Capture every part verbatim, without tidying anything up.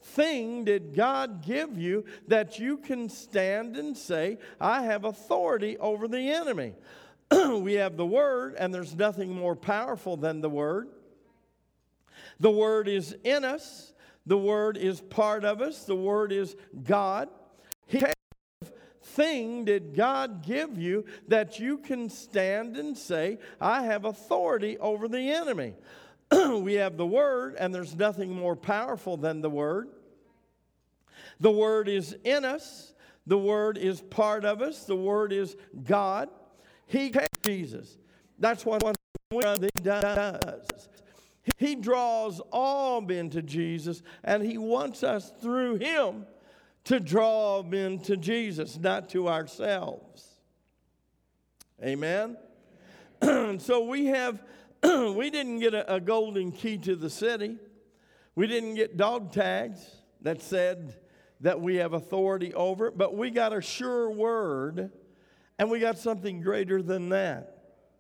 thing did God give you that you can stand and say, I have authority over the enemy? We have the Word, and there's nothing more powerful than the Word. The Word is in us. The Word is part of us. The Word is God. He thing did God give you that you can stand and say, I have authority over the enemy? We have the Word, and there's nothing more powerful than the Word. The Word is in us. The Word is part of us. The Word is God. He came Jesus. That's what He does. He draws all men to Jesus, and He wants us through Him to draw men to Jesus, not to ourselves. Amen? So we have, we didn't get a, a golden key to the city. We didn't get dog tags that said that we have authority over it, but we got a sure word, and we got something greater than that.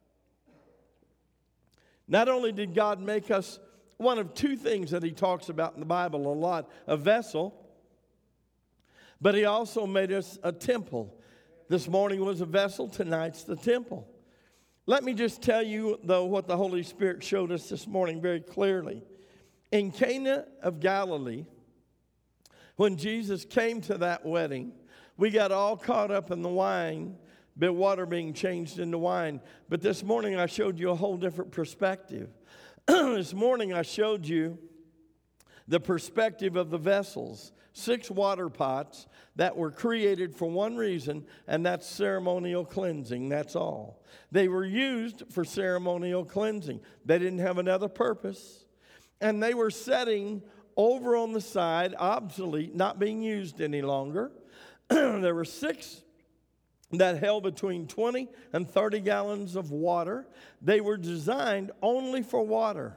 Not only did God make us one of two things that He talks about in the Bible a lot, a vessel, but He also made us a temple. This morning was a vessel, tonight's the temple. Let me just tell you, though, what the Holy Spirit showed us this morning very clearly. In Cana of Galilee, when Jesus came to that wedding, we got all caught up in the wine, the water being changed into wine. But this morning I showed you a whole different perspective. This morning I showed you the perspective of the vessels, six water pots that were created for one reason, and that's ceremonial cleansing. That's all. They were used for ceremonial cleansing. They didn't have another purpose. And they were setting over on the side, obsolete, not being used any longer. There were six that held between twenty and thirty gallons of water. They were designed only for water.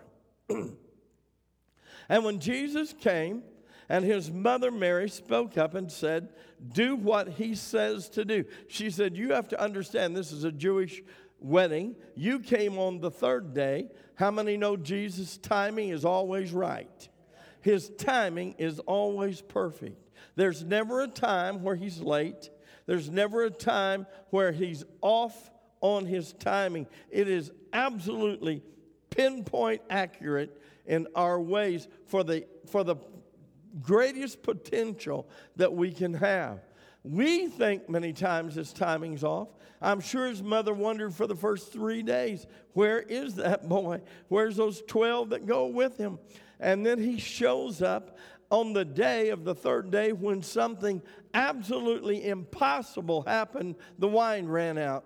And when Jesus came, and His mother Mary spoke up and said, do what He says to do. She said, you have to understand this is a Jewish wedding. You came on the third day. How many know Jesus' timing is always right? His timing is always perfect. There's never a time where He's late. There's never a time where He's off on His timing. It is absolutely pinpoint accurate in our ways for the for the greatest potential that we can have. We think many times His timing's off. I'm sure His mother wondered for the first three days, where is that boy? Where's those twelve that go with Him? And then He shows up on the day of the third day when something absolutely impossible happened. The wine ran out.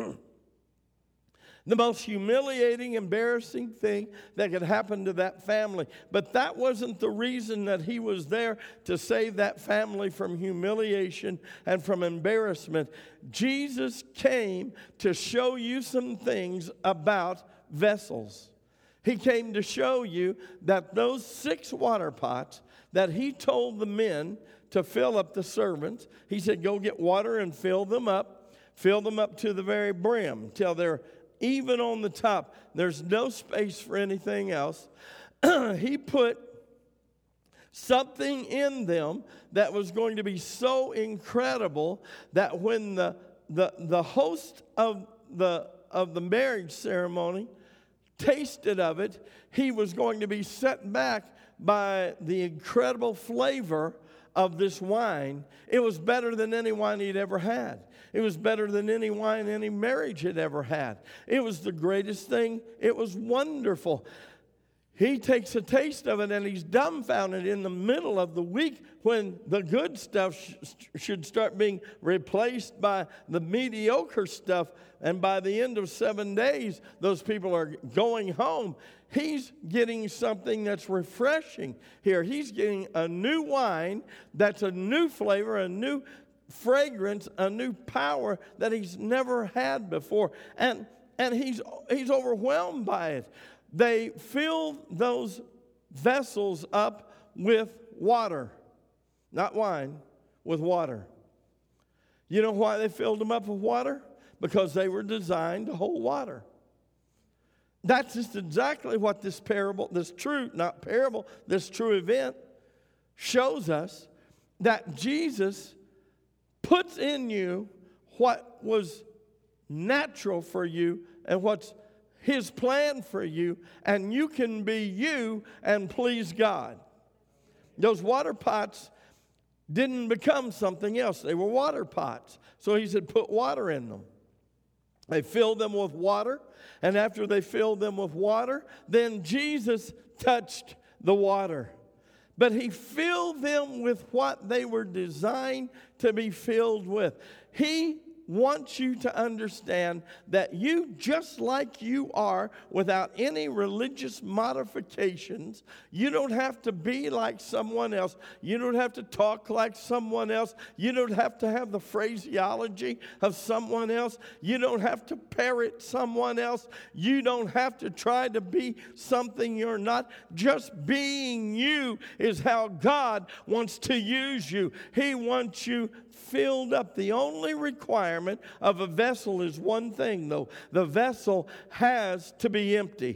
The most humiliating, embarrassing thing that could happen to that family. But that wasn't the reason that He was there, to save that family from humiliation and from embarrassment. Jesus came to show you some things about vessels. He came to show you that those six water pots that He told the men to fill up the servants, He said, go get water and fill them up. Fill them up to the very brim till they're even on the top. There's no space for anything else. He put something in them that was going to be so incredible that when the the, the host of the of the marriage ceremony tasted of it, he was going to be set back by the incredible flavor of this wine. It was better than any wine he'd ever had. It was better than any wine any marriage had ever had. It was the greatest thing. It was wonderful. He takes a taste of it and he's dumbfounded in the middle of the week when the good stuff sh- should start being replaced by the mediocre stuff. And by the end of seven days, those people are going home. He's getting something that's refreshing here. He's getting a new wine that's a new flavor, a new fragrance, a new power that he's never had before. And and he's he's overwhelmed by it. They filled those vessels up with water, not wine, with water. You know why they filled them up with water? Because they were designed to hold water. That's just exactly what this parable, this true, not parable, this true event shows us that Jesus puts in you what was natural for you and what's His plan for you, and you can be you and please God. Those water pots didn't become something else. They were water pots. So He said, put water in them. They filled them with water, and after they filled them with water, then Jesus touched the water. But He filled them with what they were designed to be filled with. He wants you to understand that you, just like you are, without any religious modifications, you don't have to be like someone else. You don't have to talk like someone else. You don't have to have the phraseology of someone else. You don't have to parrot someone else. You don't have to try to be something you're not. Just being you is how God wants to use you. He wants you filled up. The only requirement of a vessel is one thing, though. The vessel has to be empty.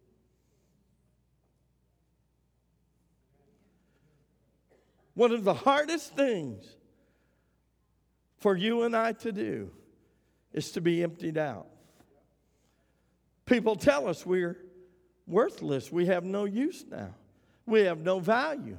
One of the hardest things for you and I to do is to be emptied out. People tell us we're worthless. We have no use now. We have no value.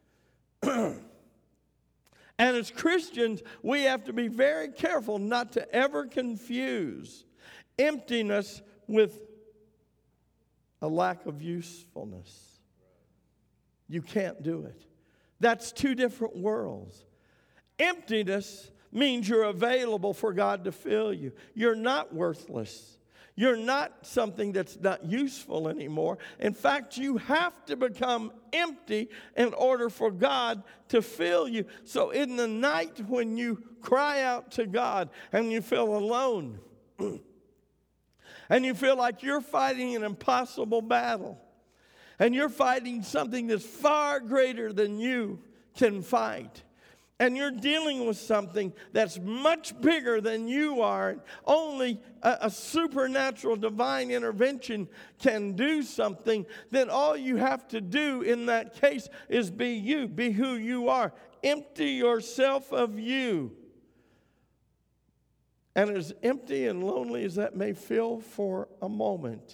And as Christians, we have to be very careful not to ever confuse emptiness with a lack of usefulness. You can't do it. That's two different worlds. Emptiness means you're available for God to fill you. You're not worthless. You're not something that's not useful anymore. In fact, you have to become empty in order for God to fill you. So in the night when you cry out to God and you feel alone and you feel like you're fighting an impossible battle and you're fighting something that's far greater than you can fight, and you're dealing with something that's much bigger than you are, only a, a supernatural divine intervention can do something, then all you have to do in that case is be you, be who you are. Empty yourself of you. And as empty and lonely as that may feel for a moment,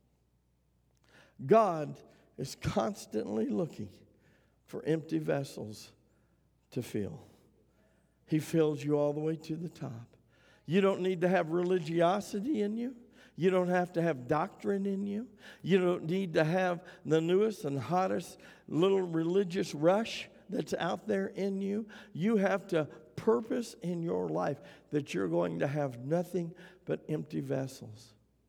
God is constantly looking for empty vessels to fill. He fills you all the way to the top. You don't need to have religiosity in you. You don't have to have doctrine in you. You don't need to have the newest and hottest little religious rush that's out there in you. You have to purpose in your life that you're going to have nothing but empty vessels.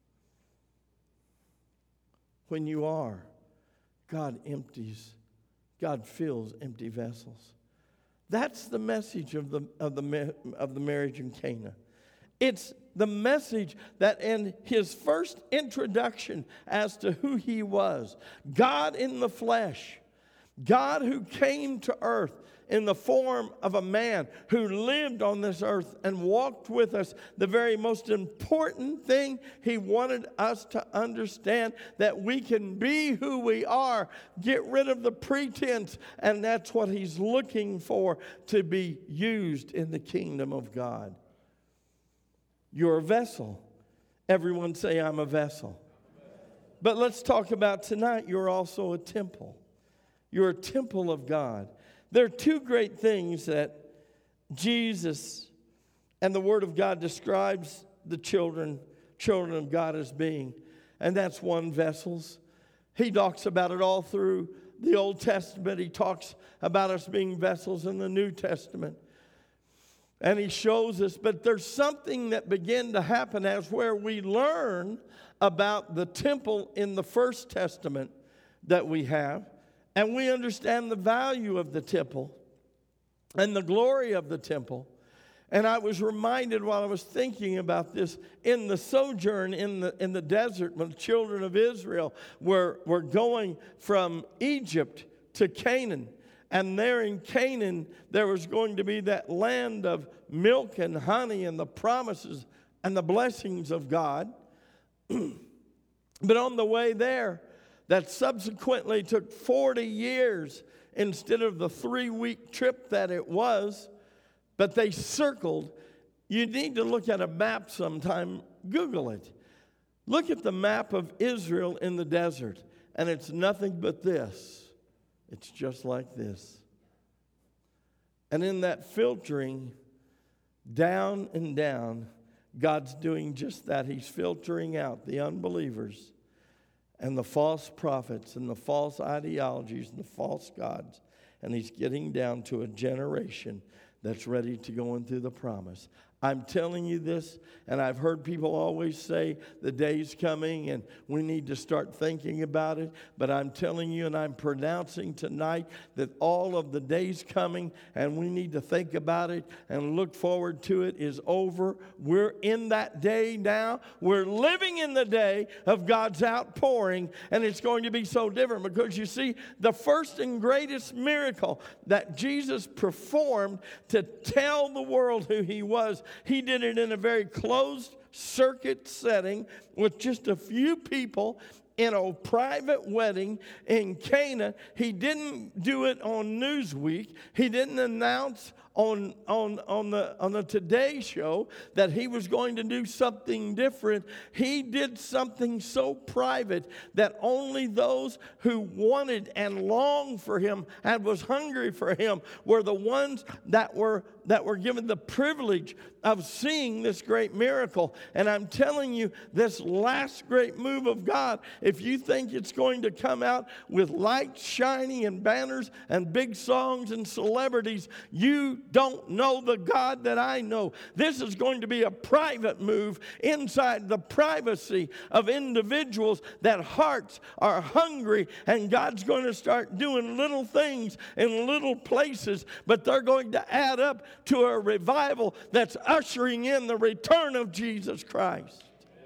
When you are, God empties, God fills empty vessels. That's the message of the of the of the marriage in Cana. It's the message that in His first introduction as to who He was, God in the flesh, God who came to earth in the form of a man who lived on this earth and walked with us. The very most important thing He wanted us to understand, that we can be who we are, get rid of the pretense, and that's what He's looking for, to be used in the kingdom of God. You're a vessel. Everyone say, I'm a vessel. But let's talk about tonight, you're also a temple. You're a temple of God. There are two great things that Jesus and the Word of God describes the children, children of God as being. And that's one, vessels. He talks about it all through the Old Testament. He talks about us being vessels in the New Testament. And He shows us, but there's something that began to happen as where we learn about the temple in the First Testament that we have. And we understand the value of the temple and the glory of the temple. And I was reminded while I was thinking about this, in the sojourn in the in the desert, when the children of Israel were, were going from Egypt to Canaan. And there in Canaan, there was going to be that land of milk and honey and the promises and the blessings of God. But on the way there, that subsequently took forty years instead of the three-week trip that it was, but they circled. You need to look at a map sometime. Google it. Look at the map of Israel in the desert, and it's nothing but this. It's just like this. And in that filtering, down and down, God's doing just that. He's filtering out the unbelievers and the false prophets and the false ideologies and the false gods. And he's getting down to a generation that's ready to go into the promise. I'm telling you this, and I've heard people always say the day's coming and we need to start thinking about it. But I'm telling you, and I'm pronouncing tonight, that all of the days coming and we need to think about it and look forward to it is over. We're in that day now. We're living in the day of God's outpouring, and it's going to be so different because you see, the first and greatest miracle that Jesus performed to tell the world who he was, he did it in a very closed circuit setting with just a few people in a private wedding in Cana. He didn't do it on Newsweek. He didn't announce on, on, on, the, on the Today Show that he was going to do something different. He did something so private that only those who wanted and longed for him and was hungry for him were the ones that were that were given the privilege of seeing this great miracle. And I'm telling you, this last great move of God, if you think it's going to come out with lights shining and banners and big songs and celebrities, you don't know the God that I know. This is going to be a private move inside the privacy of individuals that hearts are hungry, and God's going to start doing little things in little places, but they're going to add up to a revival that's ushering in the return of Jesus Christ.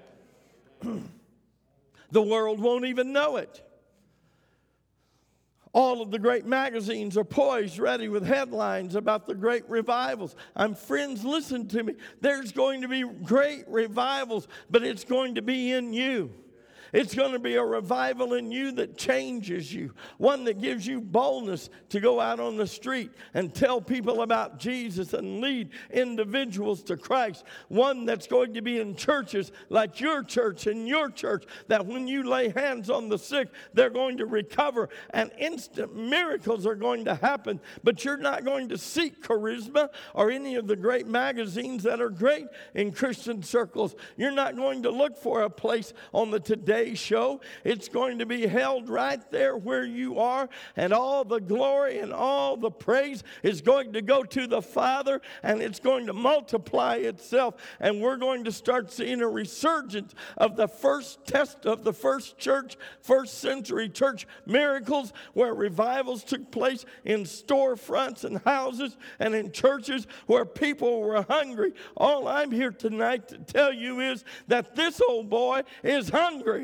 The world won't even know it. All of the great magazines are poised, ready with headlines about the great revivals. I'm friends, listen to me. There's going to be great revivals, but it's going to be in you. It's going to be a revival in you that changes you. One that gives you boldness to go out on the street and tell people about Jesus and lead individuals to Christ. One that's going to be in churches like your church and your church, that when you lay hands on the sick, they're going to recover and instant miracles are going to happen. But you're not going to seek charisma or any of the great magazines that are great in Christian circles. You're not going to look for a place on the Today Show. It's going to be held right there where you are, and all the glory and all the praise is going to go to the Father, and it's going to multiply itself, and we're going to start seeing a resurgence of the first test of the first church, first century church miracles, where revivals took place in storefronts and houses and in churches where people were hungry. All I'm here tonight to tell you is that this old boy is hungry.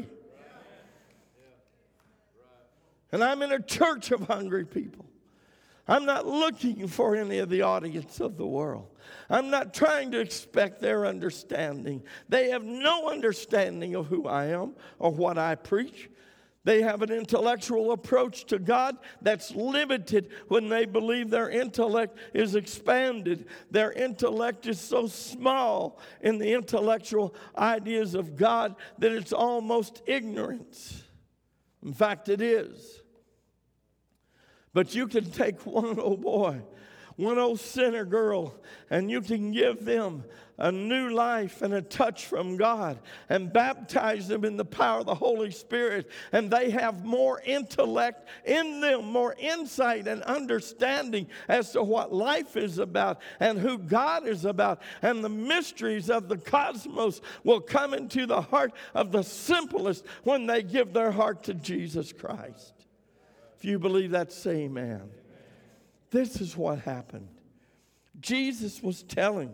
And I'm in a church of hungry people. I'm not looking for any of the audience of the world. I'm not trying to expect their understanding. They have no understanding of who I am or what I preach. They have an intellectual approach to God that's limited when they believe their intellect is expanded. Their intellect is so small in the intellectual ideas of God that it's almost ignorance. In fact, it is. But you can take one old boy, one old sinner girl, and you can give them a new life and a touch from God and baptize them in the power of the Holy Spirit. And they have more intellect in them, more insight and understanding as to what life is about and who God is about. And the mysteries of the cosmos will come into the heart of the simplest when they give their heart to Jesus Christ. If you believe that, say amen. Amen. This is what happened. Jesus was telling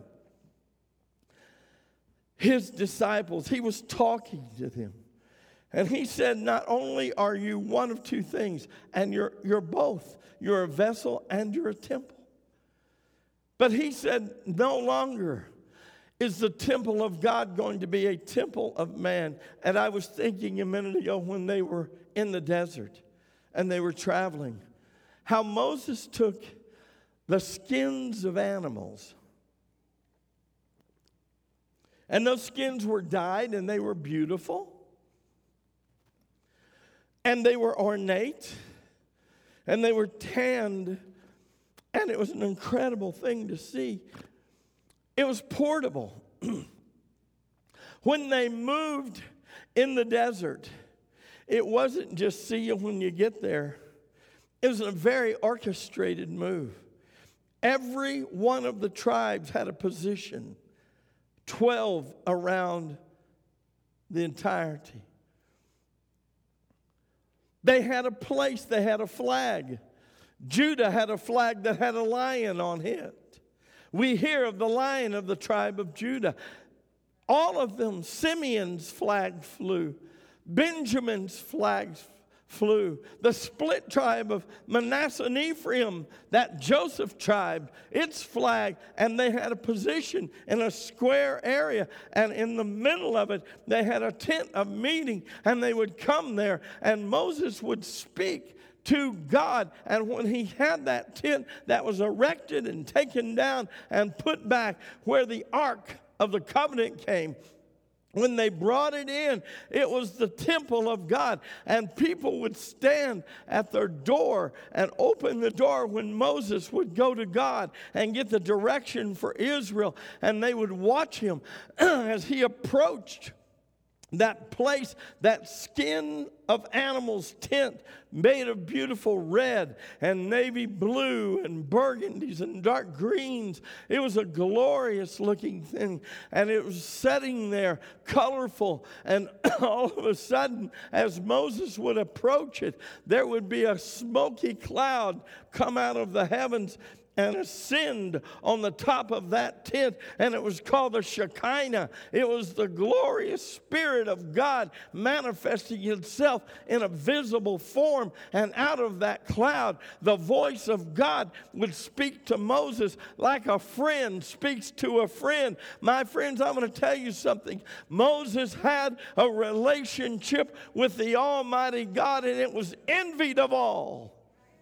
his disciples, he was talking to them. And he said, not only are you one of two things, and you're, you're both. You're a vessel and you're a temple. But he said, no longer is the temple of God going to be a temple of man. And I was thinking a minute ago when they were in the desert and they were traveling. how Moses took the skins of animals. And those skins were dyed and they were beautiful. And they were ornate. And they were tanned. And it was an incredible thing to see. It was portable. When they moved in the desert, it wasn't just see you when you get there. It was a very orchestrated move. Every one of the tribes had a position, twelve around the entirety. They had a place, they had a flag. Judah had a flag that had a lion on it. We hear of the lion of the tribe of Judah. All of them, Simeon's flag flew. Benjamin's flag flew. The split tribe of Manasseh and Ephraim, that Joseph tribe, its flag, and they had a position in a square area. And in the middle of it, they had a tent of meeting, and they would come there, and Moses would speak to God. And when he had that tent that was erected and taken down and put back where the ark of the covenant came, when they brought it in, it was the temple of God. And people would stand at their door and open the door when Moses would go to God and get the direction for Israel. And they would watch him as he approached that place, that skin of animal's tent made of beautiful red and navy blue and burgundies and dark greens. It was a glorious looking thing, and it was sitting there colorful. And all of a sudden, as Moses would approach it, there would be a smoky cloud come out of the heavens and ascend on the top of that tent, and it was called the Shekinah. It was the glorious Spirit of God manifesting itself in a visible form, and out of that cloud, the voice of God would speak to Moses like a friend speaks to a friend. My friends, I'm going to tell you something. Moses had a relationship with the Almighty God, and it was envied of all.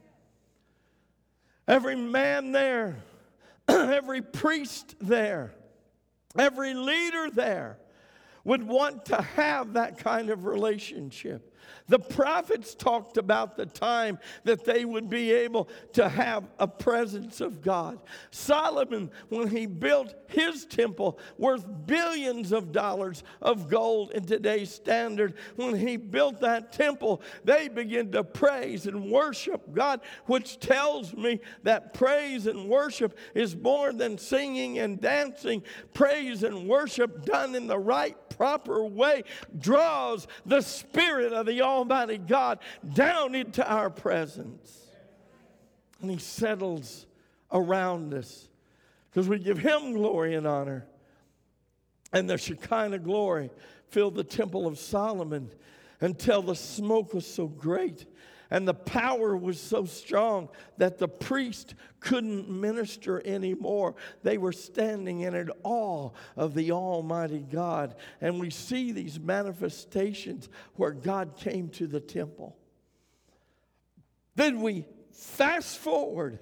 Every man there, every priest there, every leader there would want to have that kind of relationship. The prophets talked about the time that they would be able to have a presence of God. Solomon, when he built his temple, worth billions of dollars of gold in today's standard, when he built that temple, they began to praise and worship God, which tells me that praise and worship is more than singing and dancing. Praise and worship done in the right, proper way draws the Spirit of the Almighty God down into our presence. And he settles around us because we give him glory and honor. And the Shekinah glory filled the temple of Solomon until the smoke was so great and the power was so strong that the priest couldn't minister anymore. They were standing in awe of the Almighty God. And we see these manifestations where God came to the temple. Then we fast forward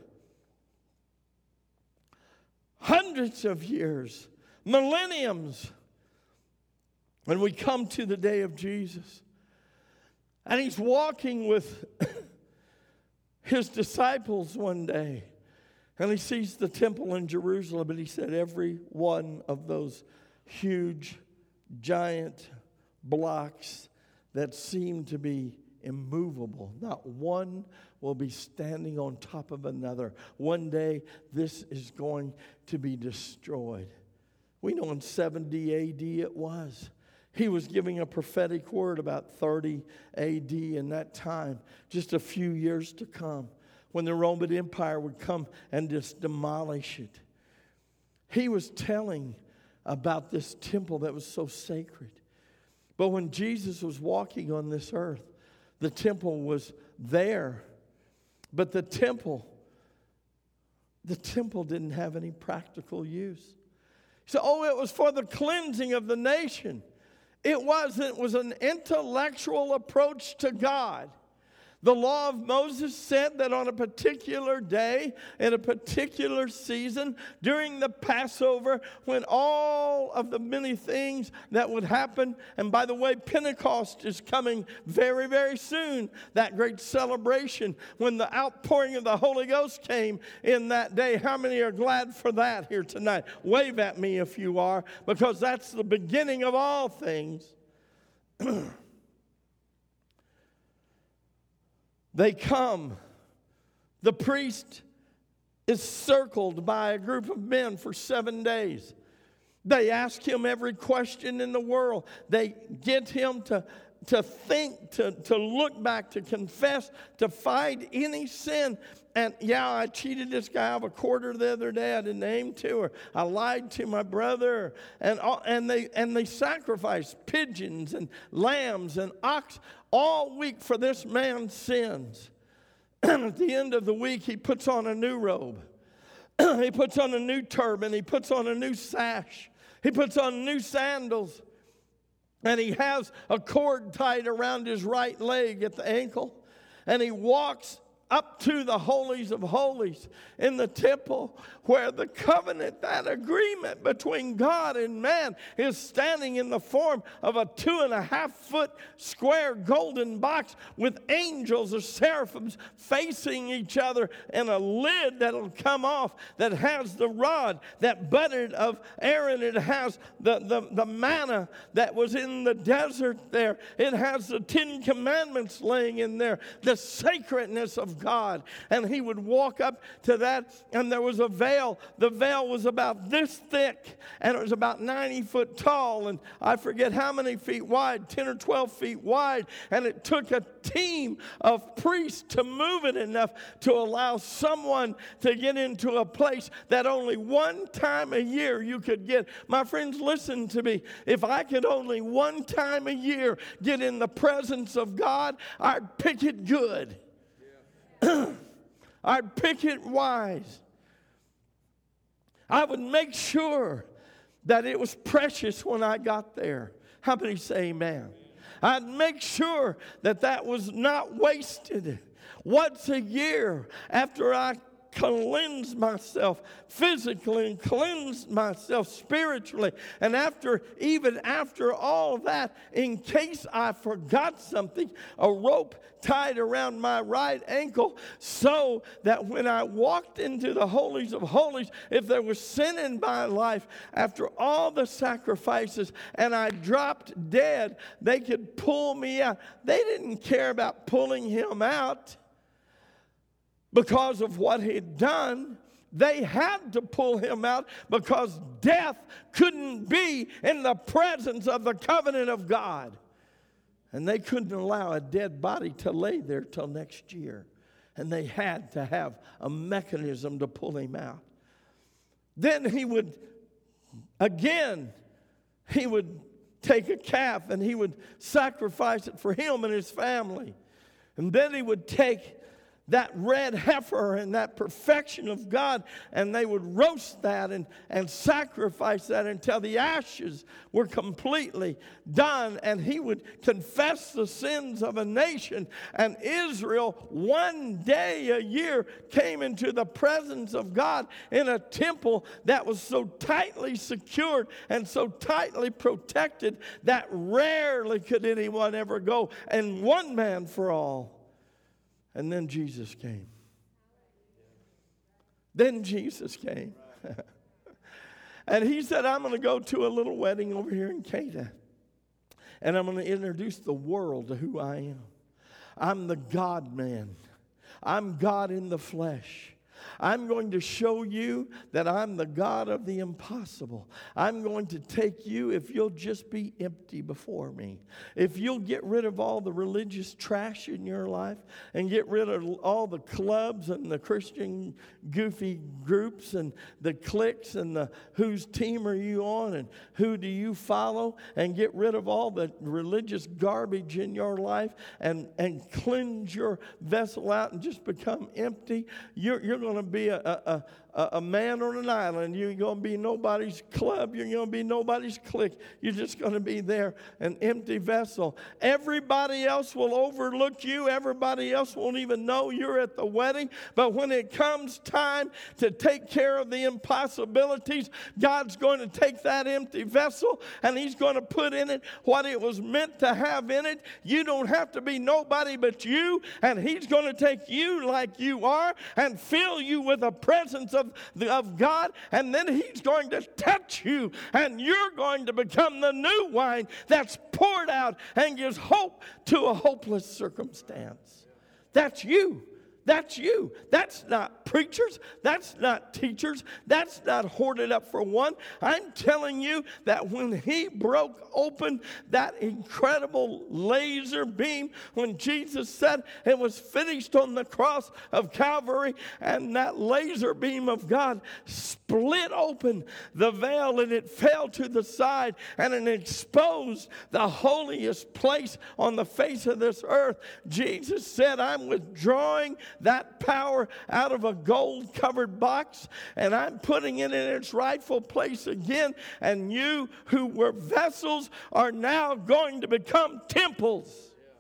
hundreds of years, millenniums, and we come to the day of Jesus. And he's walking with his disciples one day. And he sees the temple in Jerusalem. And he said, every one of those huge, giant blocks that seem to be immovable, not one will be standing on top of another. One day, this is going to be destroyed. We know in seventy A D it was. He was giving a prophetic word about thirty A D in that time, just a few years to come, when the Roman Empire would come and just demolish it. He was telling about this temple that was so sacred. But when Jesus was walking on this earth, the temple was there. But the temple, the temple didn't have any practical use. So, oh, it was for the cleansing of the nation. It wasn't. It was an intellectual approach to God. The law of Moses said that on a particular day, in a particular season, during the Passover, when all of the many things that would happen, and by the way, Pentecost is coming very, very soon, that great celebration when the outpouring of the Holy Ghost came in that day. How many are glad for that here tonight? Wave at me if you are, because that's the beginning of all things. They come. The priest is circled by a group of men for seven days. They ask him every question in the world. They get him to, to think, to, to look back, to confess, to find any sin. And yeah, I cheated this guy of a quarter the other day. I didn't aim to, or I lied to my brother. And, all, and, they, and they sacrifice pigeons and lambs and ox all week for this man's sins. And at the end of the week, he puts on a new robe. He puts on a new turban. He puts on a new sash. He puts on new sandals. And he has a cord tied around his right leg at the ankle. And he walks up to the holies of holies in the temple, where the covenant, that agreement between God and man, is standing in the form of a two and a half foot square golden box with angels or seraphims facing each other, and a lid that'll come off that has the rod that budded of Aaron. It has the, the, the manna that was in the desert there. It has the Ten Commandments laying in there, the sacredness of God. And he would walk up to that, and there was a veil. The veil was about this thick, and it was about ninety foot tall, and I forget how many feet wide, ten or twelve feet wide. And it took a team of priests to move it enough to allow someone to get into a place that only one time a year you could get. My friends, listen to me. If I could only one time a year get in the presence of God, I'd pick it good. I'd pick it wise. I would make sure that it was precious when I got there. How many say amen? I'd make sure that that was not wasted. Once a year, after I cleanse myself physically and cleanse myself spiritually, and after even after all that, in case I forgot something, a rope tied around my right ankle, so that when I walked into the holies of holies, if there was sin in my life after all the sacrifices and I dropped dead, they could pull me out. They didn't care about pulling him out because of what he'd done. They had to pull him out because death couldn't be in the presence of the covenant of God. And they couldn't allow a dead body to lay there till next year. And they had to have a mechanism to pull him out. Then he would, again, he would take a calf and he would sacrifice it for him and his family. And then he would take that red heifer and that perfection of God, and they would roast that and, and sacrifice that until the ashes were completely done. And he would confess the sins of a nation. And Israel, one day a year, came into the presence of God in a temple that was so tightly secured and so tightly protected that rarely could anyone ever go. And one man for all. And then Jesus came. Then Jesus came. And he said, I'm going to go to a little wedding over here in Cana. And I'm going to introduce the world to who I am. I'm the God-man. I'm God in the flesh. I'm going to show you that I'm the God of the impossible. I'm going to take you if you'll just be empty before me. If you'll get rid of all the religious trash in your life and get rid of all the clubs and the Christian goofy groups and the cliques and the whose team are you on and who do you follow, and get rid of all the religious garbage in your life and, and cleanse your vessel out and just become empty, you're, you're going to be a, a, a, a man on an island. You're going to be nobody's club. You're going to be nobody's clique. You're just going to be there, an empty vessel. Everybody else will overlook you. Everybody else won't even know you're at the wedding. But when it comes time to take care of the impossibilities, God's going to take that empty vessel and He's going to put in it what it was meant to have in it. You don't have to be nobody but you, and He's going to take you like you are and fill you with the presence of, the, of God, and then He's going to touch you, and you're going to become the new wine that's poured out and gives hope to a hopeless circumstance. That's you. That's you. That's not preachers. That's not teachers. That's not hoarded up for one. I'm telling you that when He broke open that incredible laser beam, when Jesus said it was finished on the cross of Calvary, and that laser beam of God split open the veil and it fell to the side and it exposed the holiest place on the face of this earth. Jesus said, I'm withdrawing that power out of a gold-covered box, and I'm putting it in its rightful place again. And you who were vessels are now going to become temples.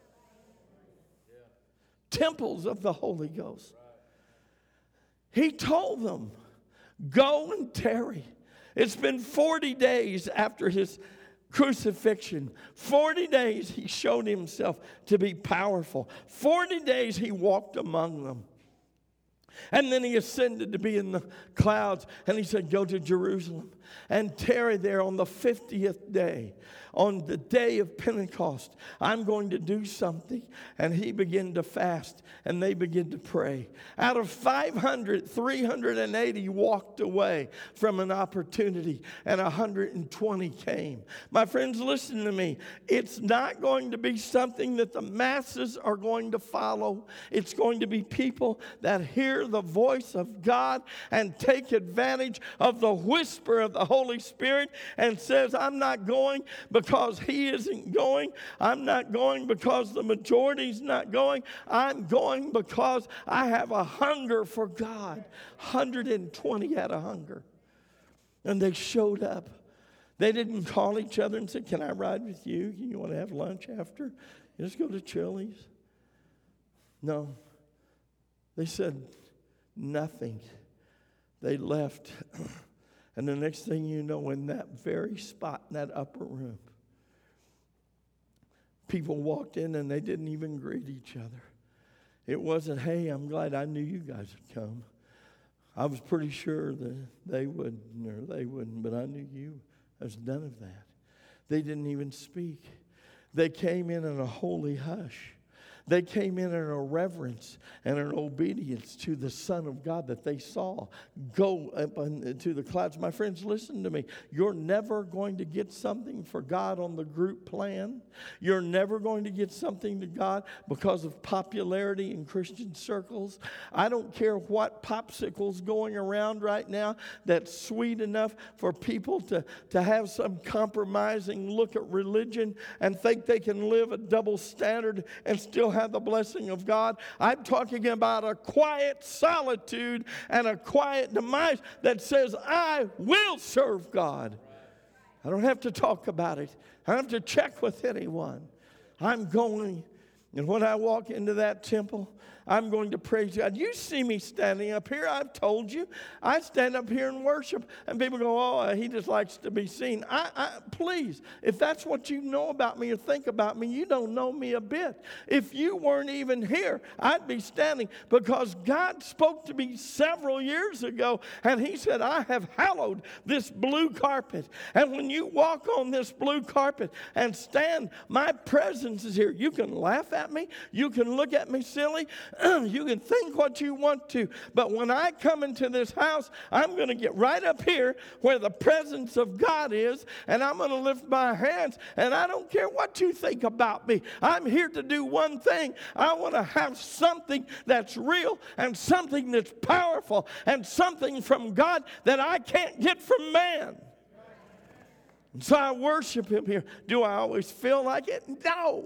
Yeah. Yeah. Temples of the Holy Ghost. Right. He told them, go and tarry. It's been forty days after His crucifixion. forty days He showed Himself to be powerful. forty days He walked among them. And then He ascended to be in the clouds. And He said, go to Jerusalem and tarry there on the fiftieth day. On the day of Pentecost, I'm going to do something. And He began to fast, and they began to pray. Out of five hundred, three hundred eighty walked away from an opportunity, and one hundred twenty came. My friends, listen to me. It's not going to be something that the masses are going to follow. It's going to be people that hear the voice of God and take advantage of the whisper of the Holy Spirit and says, I'm not going because he isn't going. I'm not going because the majority's not going. I'm going because I have a hunger for God. one hundred twenty had a hunger. And they showed up. They didn't call each other and say, can I ride with you? You want to have lunch after? Let's go to Chili's. No. They said nothing. They left. And the next thing you know, in that very spot, in that upper room, people walked in and they didn't even greet each other. It wasn't, hey, I'm glad I knew you guys would come. I was pretty sure that they wouldn't or they wouldn't, but I knew you. There's none of that. They didn't even speak. They came in in a holy hush. They came in in a reverence and an obedience to the Son of God that they saw go up into the clouds. My friends, listen to me. You're never going to get something for God on the group plan. You're never going to get something to God because of popularity in Christian circles. I don't care what popsicle's going around right now that's sweet enough for people to, to have some compromising look at religion and think they can live a double standard and still have have the blessing of God. I'm talking about a quiet solitude and a quiet demise that says, I will serve God. I don't have to talk about it. I don't have to check with anyone. I'm going, and when I walk into that temple, I'm going to praise God. You see me standing up here. I've told you. I stand up here and worship. And people go, oh, he just likes to be seen. I, I, please, if that's what you know about me or think about me, you don't know me a bit. If you weren't even here, I'd be standing because God spoke to me several years ago. And He said, I have hallowed this blue carpet. And when you walk on this blue carpet and stand, my presence is here. You can laugh at me. You can look at me silly. You can think what you want to, but when I come into this house, I'm going to get right up here where the presence of God is, and I'm going to lift my hands, and I don't care what you think about me. I'm here to do one thing. I want to have something that's real and something that's powerful and something from God that I can't get from man. And so I worship Him here. Do I always feel like it? No.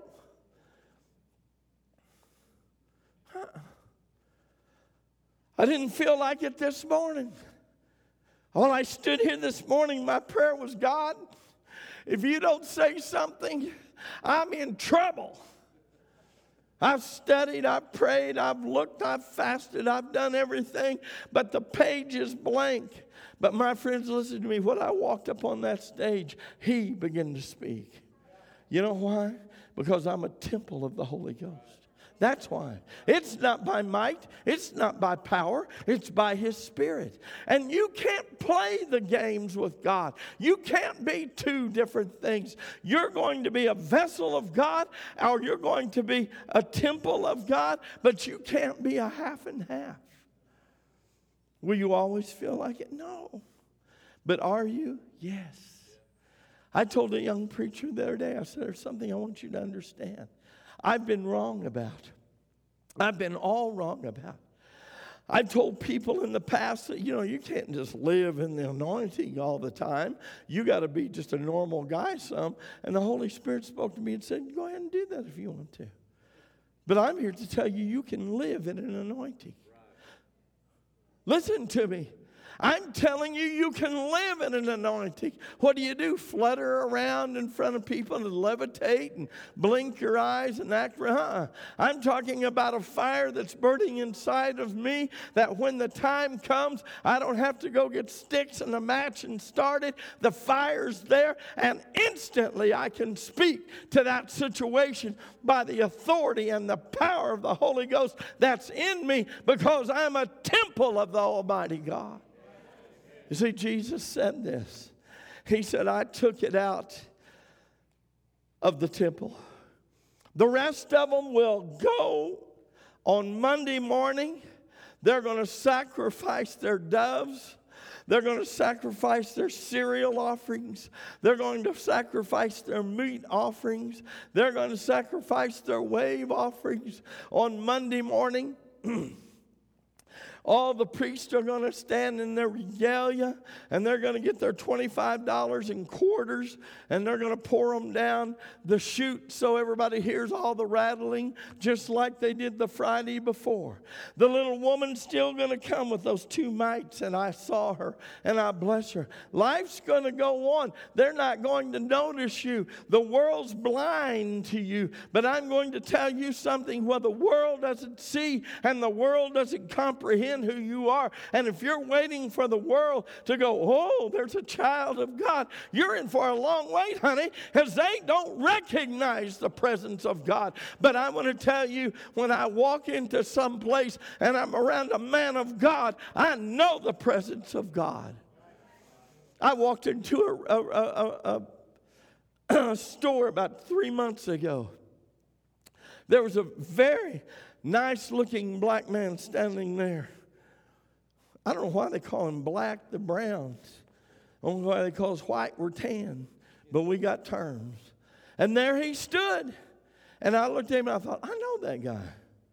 I didn't feel like it this morning. When I stood here this morning, my prayer was, God, if you don't say something, I'm in trouble. I've studied, I've prayed, I've looked, I've fasted, I've done everything, but the page is blank. But my friends, listen to me. When I walked up on that stage, he began to speak. You know why? Because I'm a temple of the Holy Ghost. That's why. It's not by might. It's not by power. It's by His Spirit. And you can't play the games with God. You can't be two different things. You're going to be a vessel of God, or you're going to be a temple of God, but you can't be a half and half. Will you always feel like it? No. But are you? Yes. I told a young preacher the other day, I said, there's something I want you to understand. I've been wrong about. I've been all wrong about. I've told people in the past that, you know, you can't just live in the anointing all the time. You got to be just a normal guy some. And the Holy Spirit spoke to me and said, go ahead and do that if you want to. But I'm here to tell you, you can live in an anointing. Listen to me. I'm telling you, you can live in an anointing. What do you do? Flutter around in front of people and levitate and blink your eyes and act? Uh-uh. I'm talking about a fire that's burning inside of me, that when the time comes, I don't have to go get sticks and a match and start it. The fire's there, and instantly I can speak to that situation by the authority and the power of the Holy Ghost that's in me, because I'm a temple of the Almighty God. You see, Jesus said this. He said, I took it out of the temple. The rest of them will go on Monday morning. They're going to sacrifice their doves. They're going to sacrifice their cereal offerings. They're going to sacrifice their meat offerings. They're going to sacrifice their wave offerings on Monday morning. All the priests are going to stand in their regalia, and they're going to get their twenty-five dollars in quarters, and they're going to pour them down the chute so everybody hears all the rattling, just like they did the Friday before. The little woman's still going to come with those two mites, and I saw her, and I bless her. Life's going to go on. They're not going to notice you. The world's blind to you, but I'm going to tell you something. What the world doesn't see and the world doesn't comprehend who you are. And if you're waiting for the world to go, oh, there's a child of God, you're in for a long wait, honey, because they don't recognize the presence of God. But I want to tell you, when I walk into some place and I'm around a man of God, I know the presence of God. I walked into a, a, a, a, a store about three months ago. There was a very nice-looking black man standing there. I don't know why they call him black, the Browns. I don't know why they call us white, we're tan. But we got terms. And there he stood. And I looked at him and I thought, I know that guy.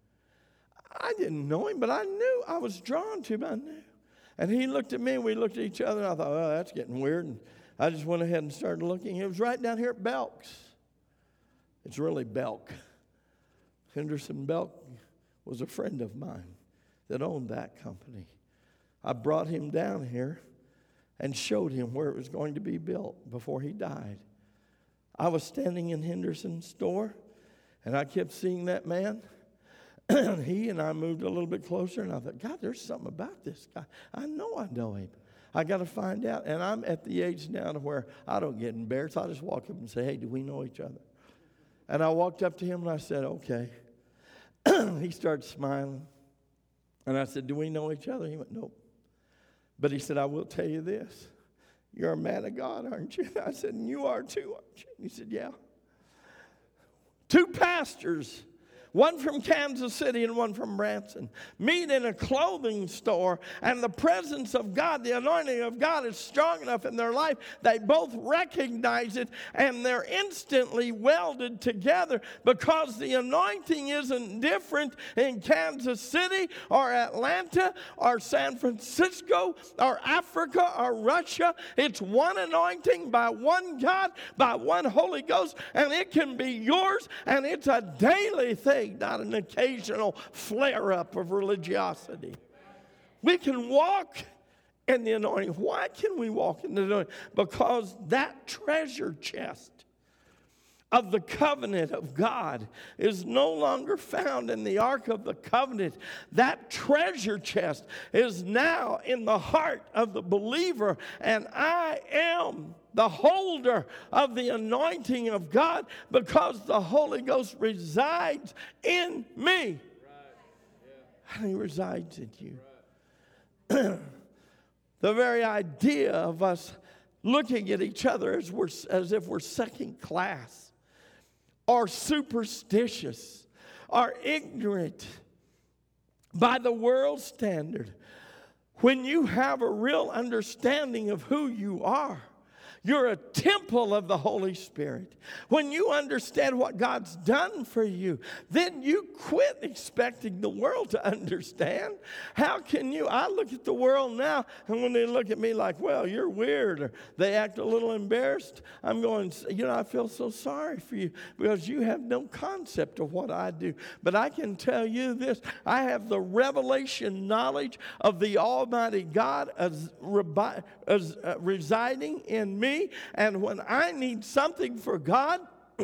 I didn't know him, but I knew. I was drawn to him, I knew. And he looked at me and we looked at each other and I thought, oh, that's getting weird. And I just went ahead and started looking. It was right down here at Belk's. It's really Belk. Henderson Belk was a friend of mine that owned that company. I brought him down here and showed him where it was going to be built before he died. I was standing in Henderson's store, and I kept seeing that man. He and I moved a little bit closer, and I thought, God, there's something about this guy. I know I know him. I got to find out. And I'm at the age now to where I don't get embarrassed. I just walk up and say, hey, do we know each other? And I walked up to him, and I said, okay. He started smiling. And I said, do we know each other? He went, nope. But he said, I will tell you this. You're a man of God, aren't you? I said, and you are too, aren't you? He said, yeah. Two pastors, one from Kansas City and one from Branson, meet in a clothing store, and the presence of God, the anointing of God is strong enough in their life. They both recognize it, and they're instantly welded together because the anointing isn't different in Kansas City or Atlanta or San Francisco or Africa or Russia. It's one anointing by one God, by one Holy Ghost, and it can be yours, and it's a daily thing, not an occasional flare-up of religiosity. We can walk in the anointing. Why can we walk in the anointing? Because that treasure chest of the covenant of God is no longer found in the Ark of the Covenant. That treasure chest is now in the heart of the believer, and I am the holder of the anointing of God because the Holy Ghost resides in me. Right. Yeah. And He resides in you. Right. The very idea of us looking at each other as, we're, as if we're second class, or superstitious, or ignorant by the world's standard. When you have a real understanding of who you are, you're a temple of the Holy Spirit. When you understand what God's done for you, then you quit expecting the world to understand. How can you? I look at the world now, and when they look at me like, well, you're weird, or they act a little embarrassed, I'm going, you know, I feel so sorry for you because you have no concept of what I do. But I can tell you this, I have the revelation knowledge of the Almighty God as, as uh, residing in me. And when I need something for God,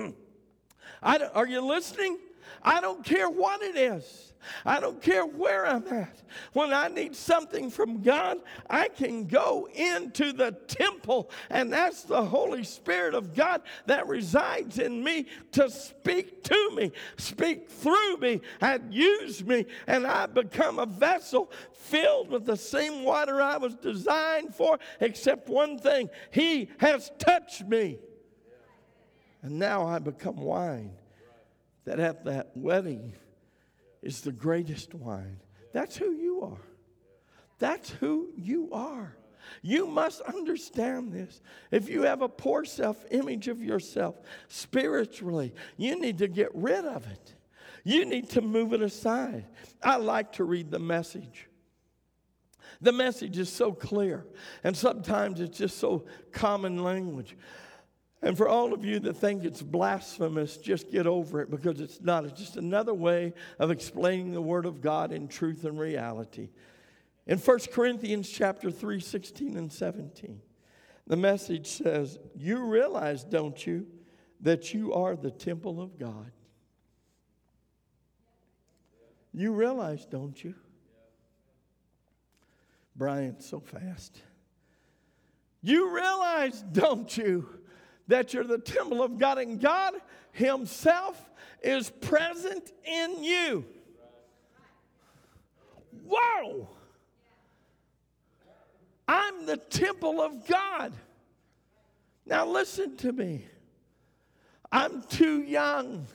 I don't, are you listening? I don't care what it is. I don't care where I'm at. When I need something from God, I can go into the temple, and that's the Holy Spirit of God that resides in me to speak to me, speak through me, and use me, and I become a vessel filled with the same water I was designed for, except one thing: He has touched me. And now I become wine that at that wedding is the greatest wine. That's who you are. That's who you are. You must understand this. If you have a poor self-image of yourself spiritually, you need to get rid of it. You need to move it aside. I like to read the Message. The Message is so clear, and sometimes it's just so common language. And for all of you that think it's blasphemous, just get over it, because it's not. It's just another way of explaining the Word of God in truth and reality. In First Corinthians chapter three, sixteen and seventeen, the Message says, you realize, don't you, that you are the temple of God? You realize, don't you? Brian, so fast. You realize, don't you, that you're the temple of God, and God Himself is present in you. Whoa! I'm the temple of God. Now listen to me. I'm too young.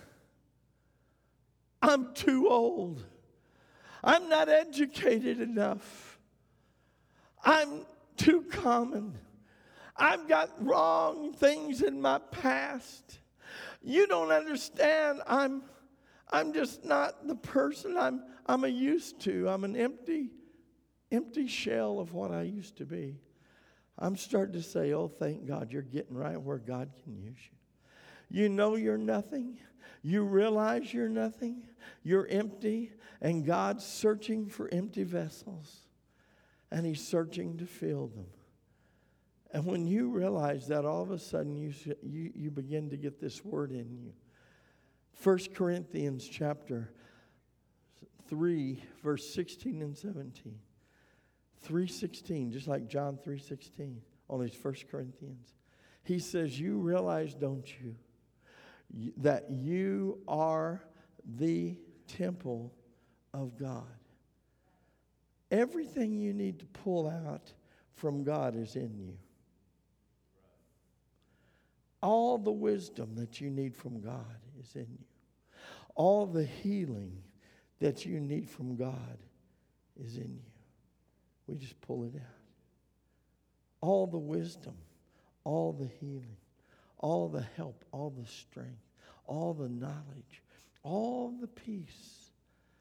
I'm too old. I'm not educated enough. I'm too common. I've got wrong things in my past. You don't understand. I'm, I'm just not the person I'm, I'm a used to. I'm an empty, empty shell of what I used to be. I'm starting to say, oh, thank God you're getting right where God can use you. You know you're nothing. You realize you're nothing. You're empty, and God's searching for empty vessels, and He's searching to fill them. And when you realize that, all of a sudden you, you, you begin to get this word in you. First Corinthians chapter three, verse sixteen and seventeen. three sixteen, just like John three sixteen, only it's First Corinthians. He says, you realize, don't you, that you are the temple of God. Everything you need to pull out from God is in you. All the wisdom that you need from God is in you. All the healing that you need from God is in you. We just pull it out. All the wisdom, all the healing, all the help, all the strength, all the knowledge, all the peace,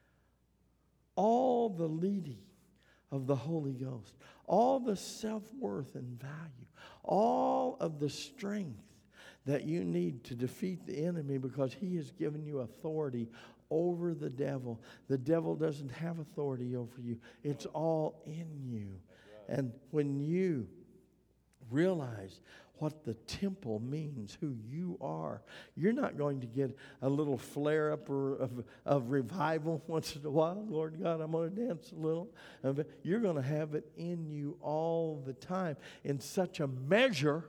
all the leading of the Holy Ghost, all the self-worth and value, all of the strength that you need to defeat the enemy, because He has given you authority over the devil. The devil doesn't have authority over you. It's all in you. And when you realize what the temple means, who you are, you're not going to get a little flare up or of, of revival once in a while. Lord God, I'm going to dance a little. You're going to have it in you all the time in such a measure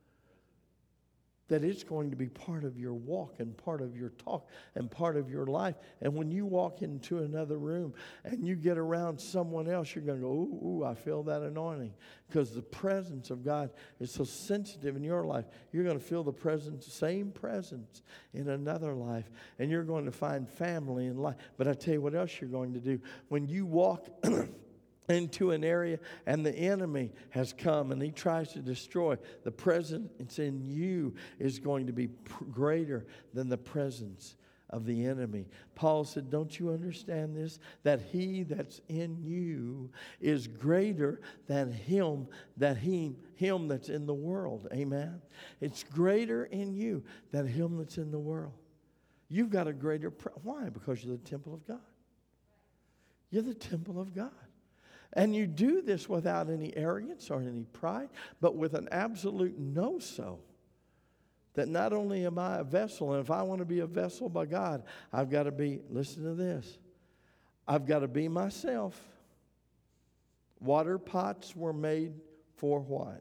that it's going to be part of your walk and part of your talk and part of your life. And when you walk into another room and you get around someone else, you're going to go, ooh, ooh, I feel that anointing. Because the presence of God is so sensitive in your life. You're going to feel the presence, same presence in another life. And you're going to find family and life. But I tell you what else you're going to do. When you walk into an area and the enemy has come and he tries to destroy, the presence in you is going to be pr- greater than the presence of the enemy. Paul said, don't you understand this? That he that's in you is greater than him that he him that's in the world. Amen. It's greater in you than him that's in the world. You've got a greater pre- why? Because you're the temple of God. You're the temple of God. And you do this without any arrogance or any pride, but with an absolute know-so. That not only am I a vessel, and if I want to be a vessel by God, I've got to be, listen to this, I've got to be myself. Water pots were made for what?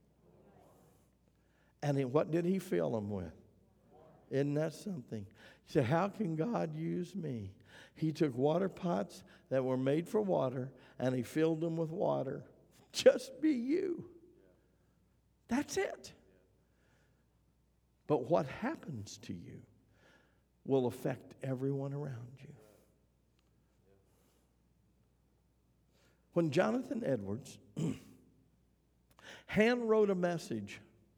And he, what did he fill them with? Isn't that something? He said, how can God use me? He took water pots that were made for water and he filled them with water. Just be you. That's it. But what happens to you will affect everyone around you. When Jonathan Edwards hand wrote a message,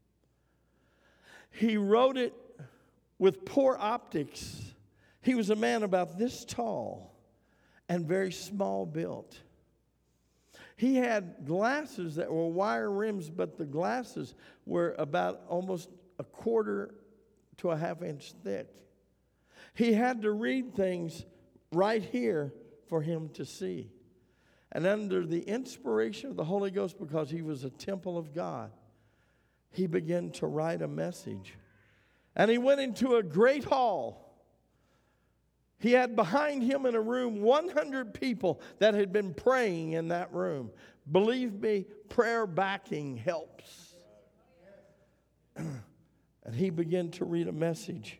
he wrote it with poor optics. He was a man about this tall and very small built. He had glasses that were wire rims, but the glasses were about almost a quarter to a half inch thick. He had to read things right here for him to see. And under the inspiration of the Holy Ghost, because he was a temple of God, he began to write a message. And he went into a great hall. He had behind him in a room one hundred people that had been praying in that room. Believe me, prayer backing helps. And he began to read a message.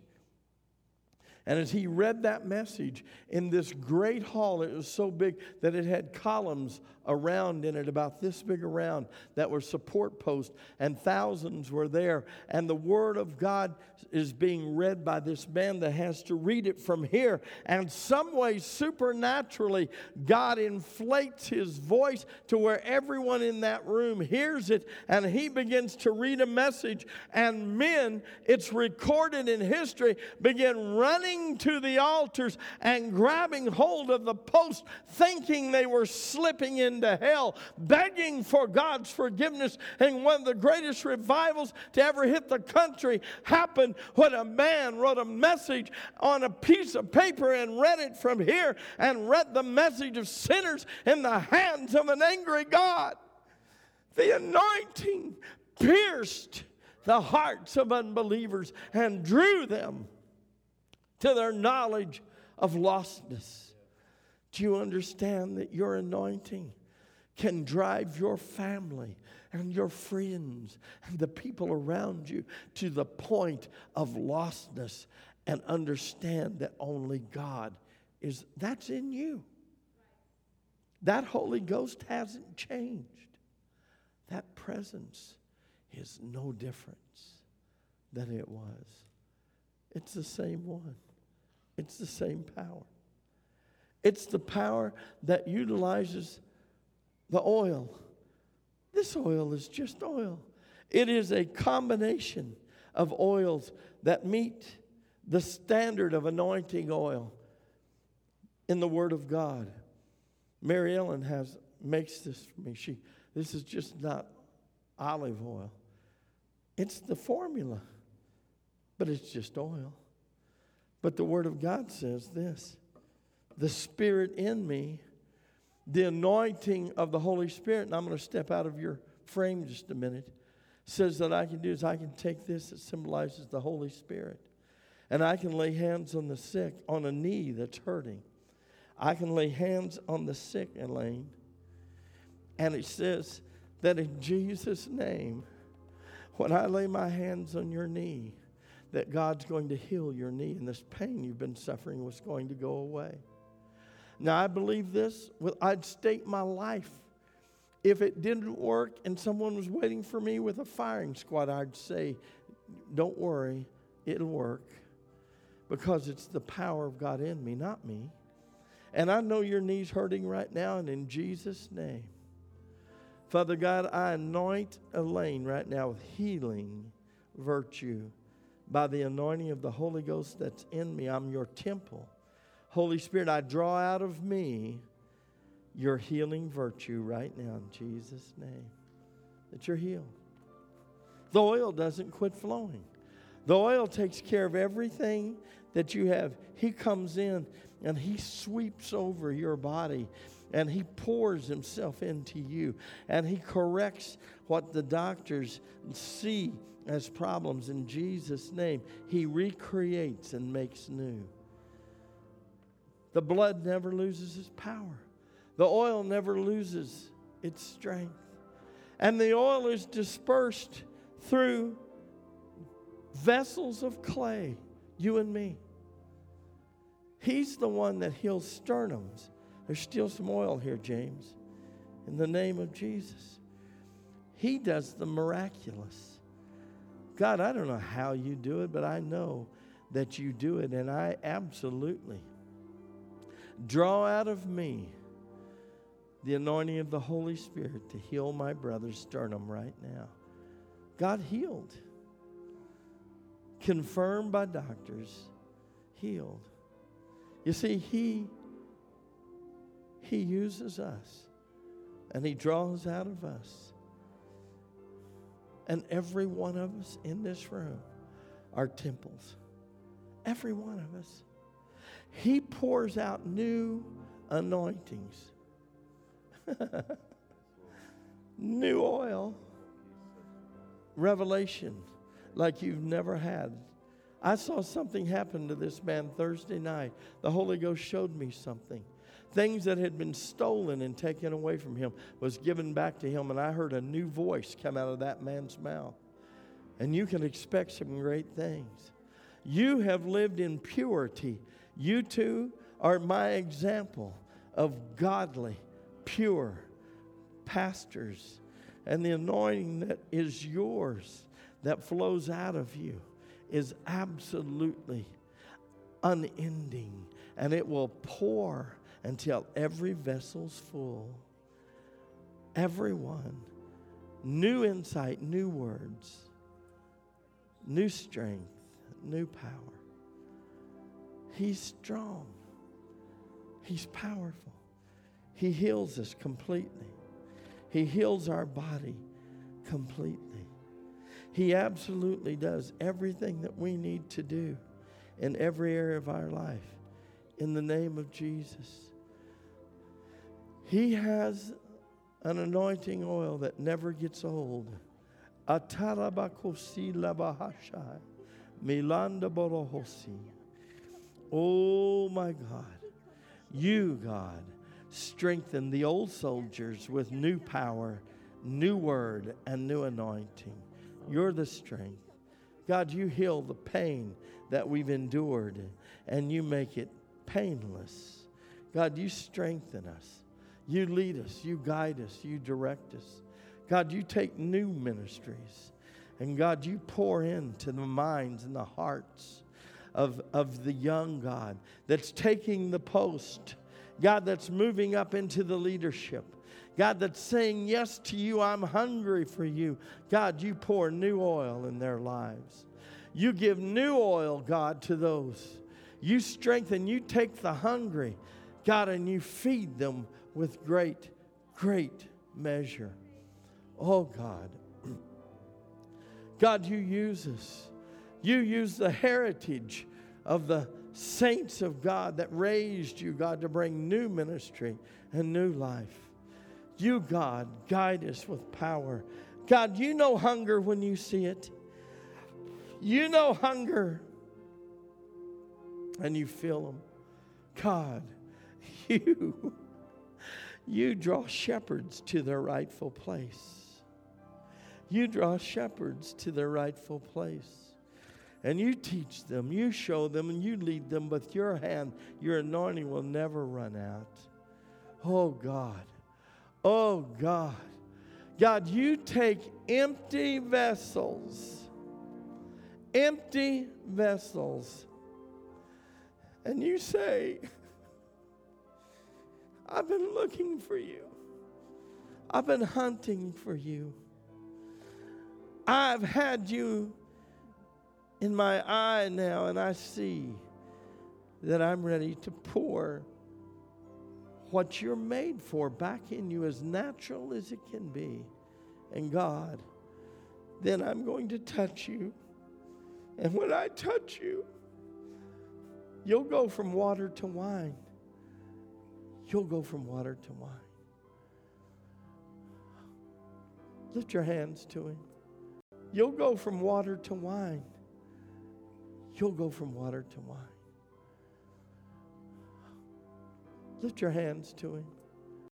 And as he read that message in this great hall, it was so big that it had columns around in it, about this big around, that were support posts, and thousands were there. And the Word of God is being read by this man that has to read it from here. And some way, supernaturally, God inflates his voice to where everyone in that room hears it, and he begins to read a message. And men, it's recorded in history, begin running to the altars and grabbing hold of the post, thinking they were slipping into hell, begging for God's forgiveness. And one of the greatest revivals to ever hit the country happened when a man wrote a message on a piece of paper and read it from here, and read the message of sinners in the hands of an angry God. The anointing pierced the hearts of unbelievers and drew them to their knowledge of lostness. Do you understand that your anointing can drive your family and your friends and the people around you to the point of lostness, and understand that only God is, that's in you. That Holy Ghost hasn't changed. That presence is no difference than it was. It's the same one. It's the same power. It's the power that utilizes the oil. This oil is just oil. It is a combination of oils that meet the standard of anointing oil in the Word of God. Mary Ellen has makes this for me. She this is just not olive oil. It's the formula, but it's just oil. But the Word of God says this: the Spirit in me, the anointing of the Holy Spirit, and I'm going to step out of your frame just a minute, says that I can do is I can take this that symbolizes the Holy Spirit, and I can lay hands on the sick, on a knee that's hurting. I can lay hands on the sick, Elaine, and it says that in Jesus' name, when I lay my hands on your knee, that God's going to heal your knee, and this pain you've been suffering was going to go away. Now, I believe this. I'd stake my life. If it didn't work and someone was waiting for me with a firing squad, I'd say, don't worry, it'll work. Because it's the power of God in me, not me. And I know your knee's hurting right now, and in Jesus' name, Father God, I anoint Elaine right now with healing virtue by the anointing of the Holy Ghost that's in me. I'm your temple. Holy Spirit, I draw out of me your healing virtue right now in Jesus' name, that you're healed. The oil doesn't quit flowing. The oil takes care of everything that you have. He comes in and he sweeps over your body, and he pours himself into you, and he corrects what the doctors see as problems in Jesus' name. He recreates and makes new. The blood never loses its power. The oil never loses its strength. And the oil is dispersed through vessels of clay, you and me. He's the one that heals sternums. There's still some oil here, James. In the name of Jesus. He does the miraculous. God, I don't know how you do it, but I know that you do it. And I absolutely draw out of me the anointing of the Holy Spirit to heal my brother's sternum right now. God healed. Confirmed by doctors. Healed. You see, he, he uses us, and he draws out of us. And every one of us in this room are temples. Every one of us. He pours out new anointings. New oil. Revelation like you've never had. I saw something happen to this man Thursday night. The Holy Ghost showed me something. Things that had been stolen and taken away from him was given back to him, and I heard a new voice come out of that man's mouth. And you can expect some great things. You have lived in purity. You two are my example of godly, pure pastors. And the anointing that is yours, that flows out of you, is absolutely unending. And it will pour until every vessel's full. Everyone. New insight, new words, new strength, new power. He's strong. He's powerful. He heals us completely. He heals our body completely. He absolutely does everything that we need to do in every area of our life in the name of Jesus. He has an anointing oil that never gets old. Atarabakosi labahashai, milanda borohosi. Oh my God, you, God, strengthen the old soldiers with new power, new word, and new anointing. You're the strength. God, you heal the pain that we've endured, and you make it painless. God, you strengthen us. You lead us. You guide us. You direct us. God, you take new ministries. And God, you pour into the minds and the hearts of, of the young God that's taking the post. God, that's moving up into the leadership. God, that's saying yes to you. I'm hungry for you. God, you pour new oil in their lives. You give new oil, God, to those. You strengthen. You take the hungry, God, and you feed them with great, great measure. Oh, God. God, you use us. You use the heritage of the saints of God that raised you, God, to bring new ministry and new life. You, God, guide us with power. God, you know hunger when you see it. You know hunger, and you feel them. God, you, you draw shepherds to their rightful place. You draw shepherds to their rightful place. And you teach them, you show them, and you lead them with your hand. Your anointing will never run out. Oh, God. Oh, God. God, you take empty vessels, empty vessels, and you say, I've been looking for you. I've been hunting for you. I've had you in my eye now, and I see that I'm ready to pour what you're made for back in you, as natural as it can be. And God, then I'm going to touch you. And when I touch you, you'll go from water to wine. You'll go from water to wine. Lift your hands to him. You'll go from water to wine. You'll go from water to wine. Lift your hands to him.